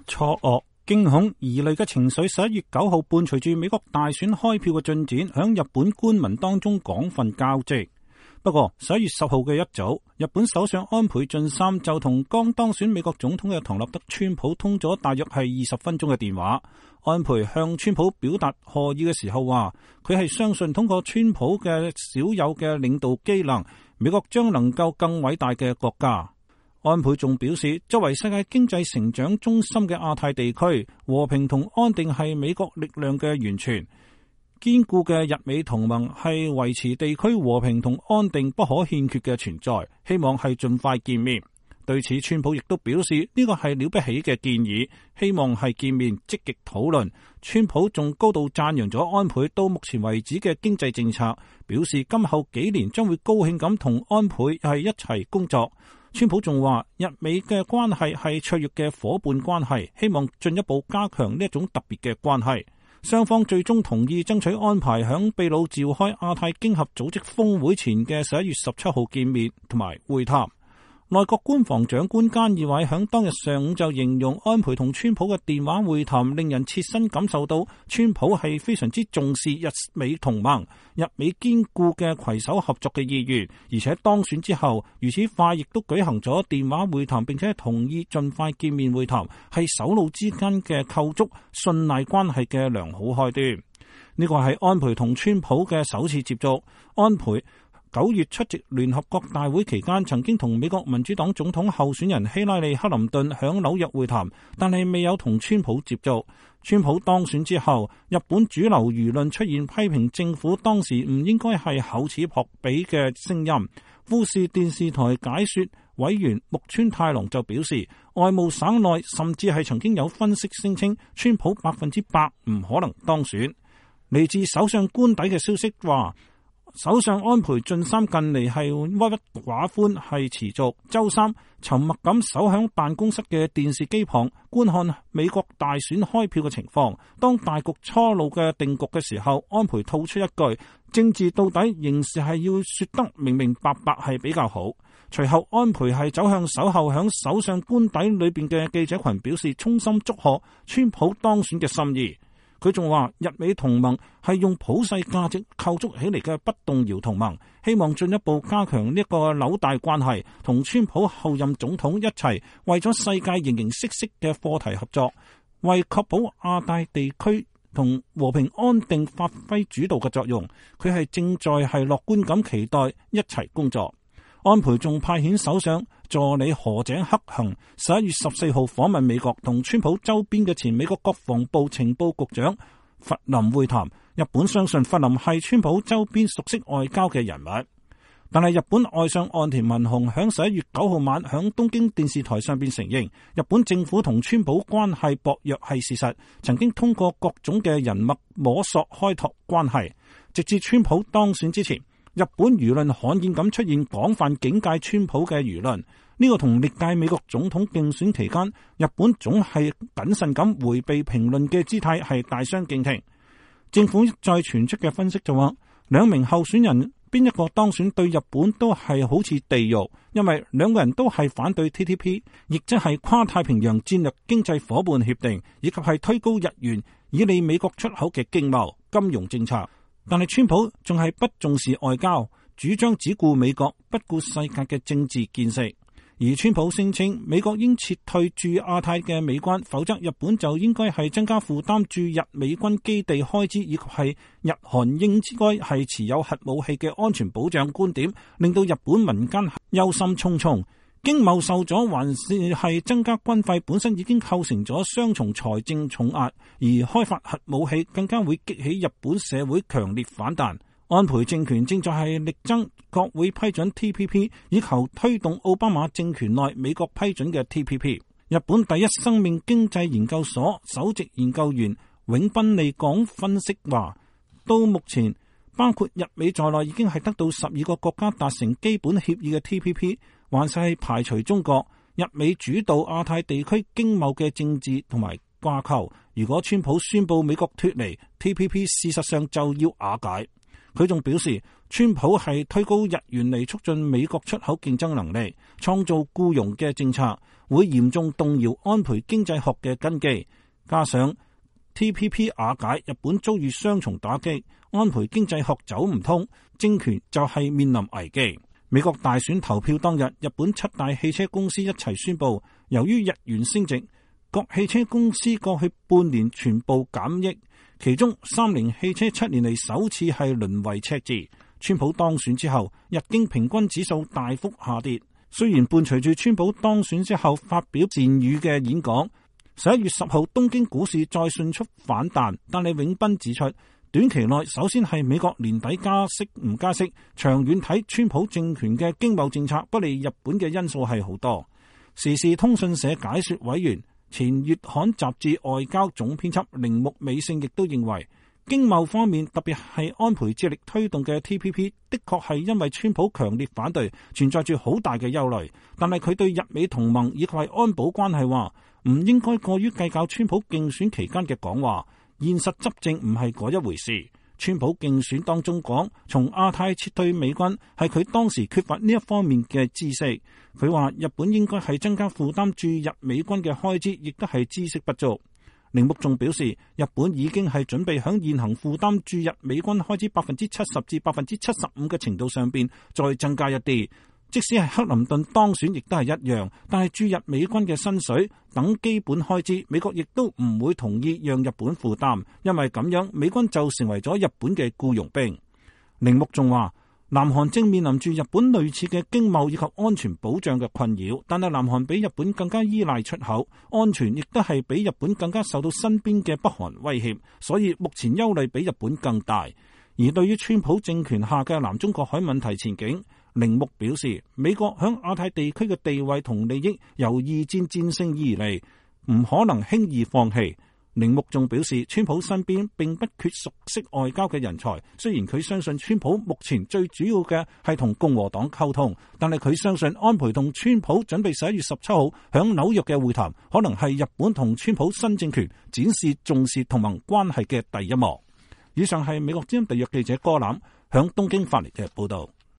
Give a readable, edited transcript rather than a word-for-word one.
錯愕、驚恐、疑慮嘅情緒11月9號伴隨住美國大選開票嘅進展，響日本官民當中廣泛交織。不過11月10號嘅一早，日本首相安倍晉三就同剛當選美國總統嘅唐納德川普通咗大約係20分鐘嘅電話。安倍向川普表達賀意嘅時候話，佢係相信通過川普嘅少有嘅領導機能，美國將能夠更偉大嘅國家。安倍仲表示，作為世界經濟成長中心嘅亞太地區，和平同安定係美國力量嘅源泉。堅固嘅日美同盟係維持地區和平同安定不可欠缺嘅存在，希望係盡快見面。對此，川普亦都表示呢個係了不起嘅建議，希望係見面積極討論。川普仲高度讚揚咗安倍到目前為止嘅經濟政策，表示今後幾年將會高興咁同安倍係一齊工作。川普仲話，日美嘅關係係卓越嘅夥伴關係，希望進一步加強呢一種特別嘅關係。雙方最終同意爭取安排響秘魯召開亞太經合組織峰會前嘅11月17號見面同埋會談。內閣官房長官菅義偉響當日上午就形容安倍同川普嘅電話會談令人切身感受到川普係非常之重視日美同盟、日美堅固嘅攜手合作嘅意願，而且當選之後如此快亦都舉行咗電話會談，並且同意盡快見面會談，係首腦之間嘅構築信賴關係嘅良好開端。呢個係安倍同川普嘅首次接觸。安倍9月出席聯合國大會期間，曾經同美國民主黨總統候選人希拉里·克林頓響紐約會談，但係未有同川普接觸。川普當選之後，日本主流輿論出現批評政府當時唔應該係厚此薄彼嘅聲音。富士電視台解說委員木村太郎就表示，外務省內甚至係曾經有分析聲稱，川普100%唔可能當選。嚟自首相官邸嘅消息話，首相安倍晉三近嚟係鬱鬱寡歡，係持續。周三沉默咁守響辦公室嘅電視機旁觀看美國大選開票嘅情況。當大局初露嘅定局嘅時候，安倍吐出一句：政治到底仍是係要說得明明白白係比較好。隨後安倍係走向守候響首相官邸裏邊嘅記者群，表示衷心祝賀川普當選嘅心意。佢仲話，日美同盟係用普世價值構築起嚟嘅不動搖同盟，希望進一步加強呢個紐帶關係，同川普後任總統一齊為咗世界形形色色嘅課題合作，為確保亞太地區同和平安定發揮主導嘅作用。佢係正在係樂觀咁期待一齊工作。安倍仲派遣首相助理河井克行11月14號訪問美國，同川普周邊嘅前美國國防部情報局長弗林會談。日本相信弗林係川普周邊熟悉外交嘅人物，但係日本外相岸田文雄響11月9號晚響東京電視台上邊承認，日本政府同川普關係薄弱係事實，曾經通過各種嘅人脈摸索開拓關係，直至川普當選之前。日本輿論罕見咁出現廣泛警戒川普嘅輿論，呢個同歷屆美國總統競選期間日本總係謹慎咁迴避評論嘅姿態係大相徑庭。政府再傳出嘅分析就話，兩名候選人邊一個當選對日本都係好似地獄，因為兩個人都係反對 TPP， 亦即係跨太平洋戰略經濟夥伴協定，以及係推高日元以利美國出口嘅經貿金融政策。但係川普仲係不重視外交，主張只顧美國，不顧世界嘅政治見識。而川普聲稱美國應撤退駐亞太嘅美軍，否則日本就應該係增加負擔駐日美軍基地開支，以及係日韓應該係持有核武器嘅安全保障觀點，令到日本民間憂心忡忡。經貿受阻還是係增加軍費本身已經構成咗雙重財政重壓，而開發核武器更加會激起日本社會強烈反彈。安倍政權正在係力爭國會批准 TPP， 以求推動奧巴馬政權內美國批准嘅 TPP。日本第一生命經濟研究所首席研究員永濱利港分析話，到目前包括日美在內已經係得到12個國家達成基本協議嘅 TPP， 還是係排除中國。日美主導亞太地區經貿嘅政治同埋掛鈎，如果川普宣布美國脫離 TPP， 事實上就要瓦解。佢仲表示，川普係推高日元嚟促進美國出口競爭能力，創造僱傭嘅政策， 會嚴重動搖安倍經濟學嘅根基。加上 TPP 瓦解，日本遭遇雙重打擊，安倍經濟學走唔通，政權就係面臨危機。美國大選投票當日，日本7大汽車公司一齊宣布，由於日元升值，各汽車公司過去半年全部減益，其中三菱汽車7年嚟首次係淪為赤字。川普當選之後，日經平均指數大幅下跌。雖然伴隨住川普當選之後發表薦語嘅演講，11月10號東京股市再迅速反彈，但係永斌指出，短期內首先係美國年底加息唔加息，長遠睇川普政權嘅經貿政策不利日本嘅因素係好多。時事通訊社解說委員、前月刊雜誌外交總編輯鈴木美勝亦都認為，經貿方面特別係安倍致力推動嘅 TPP 的確係因為川普強烈反對，存在住好大嘅憂慮。但係佢對日美同盟以及係安保關係話，唔應該過於計較川普競選期間嘅講話，現實執政唔係嗰一回事。川普競選當中講，從亞太撤退美軍係佢當時缺乏呢一方面嘅知識。佢話日本應該係增加負擔駐日美軍嘅開支，亦都係知識不足。鈴木仲表示，日本已經係準備響現行負擔駐日美軍開支70%至75%嘅程度上邊再增加一啲。即使係克林頓當選，亦都係一樣。但係駐日美軍嘅薪水等基本開支，美國亦都唔會同意讓日本負擔，因為咁樣美軍就成為咗日本嘅僱傭兵。鈴木仲話，南韓正面臨住日本類似嘅經貿以及安全保障嘅困擾，但係南韓比日本更加依賴出口，安全亦都係比日本更加受到身邊嘅北韓威脅，所以目前憂慮比日本更大。而對於川普政權下嘅南中國海問題前景，鈴木表示，美國響亞太地區嘅地位同利益由二戰戰勝而嚟，唔可能輕易放棄。鈴木仲表示，川普身邊並不缺熟悉外交嘅人才，雖然佢相信川普目前最主要嘅係同共和黨溝通，但係佢相信安倍同川普準備11月17號響紐約嘅會談，可能係日本同川普新政權展示重視同盟關係嘅第一幕。以上係美國之音特約記者柯欖響東京發嚟嘅報道。